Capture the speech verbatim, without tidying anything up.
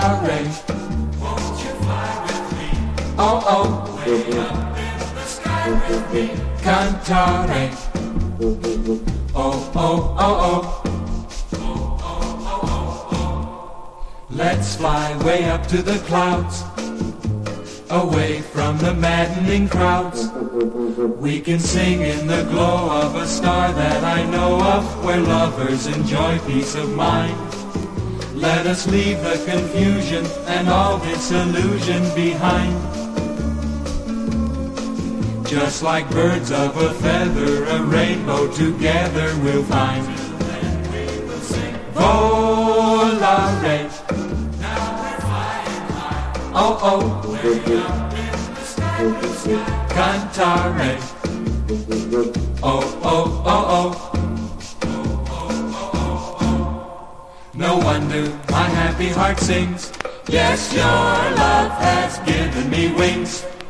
Cantare, won't you fly with me? Oh oh, way up in the sky with me. Cantare, oh oh oh oh. Let's fly way up to the clouds, away from the maddening crowds. We can sing in the glow of a star that I know of, where lovers enjoy peace of mind. Let us leave the confusion and all disillusion behind. Just like birds of a feather, a rainbow together we'll find. Volare, oh oh, way up in the sky with me. Cantare, oh oh oh oh. No wonder my happy heart sings. Yes, your love has given me wings.